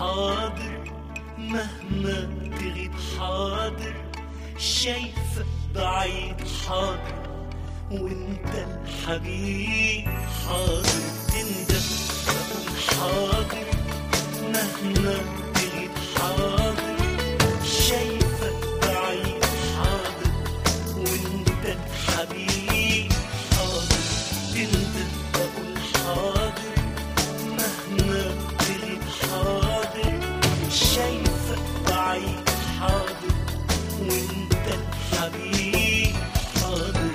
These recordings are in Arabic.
حاضر مهما تغيب حاضر، شايفك بعيد حاضر وانت الحبيب حاضر. انت بكون حاضر مهما تغيب حاضر، شايفك بعيد حاضر وانت الحبيب حاضر. انت بكون حاضر مهما تغيب حاضر، شايفك بعيد حاضر وانت الحبيب حاضر.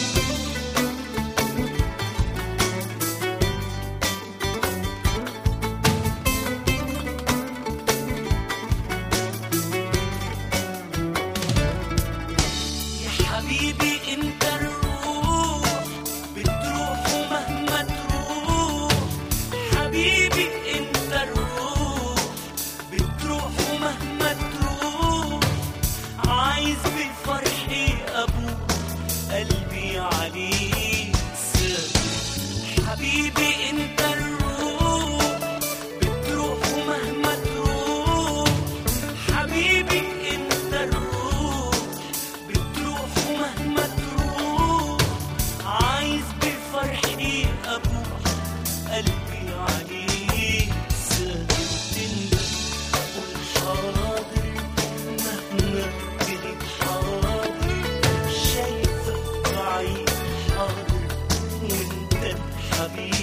يا حبيبي انت الروح بتروح ومهما تروح، حبيبي انت الروح بتروح ومهما تروح، عايز بفرحي ابوك قلبي عليك سابق. حبيبي انت الروح بتروح ومهما تروح، حبيبي انت الروح بتروح ومهما تروح، عايز بفرحي ابوك قلبي عليك سابق. انت قول حاضر مهما تغيب حاضر، شايفك بعيد حاضر وانت الحبيب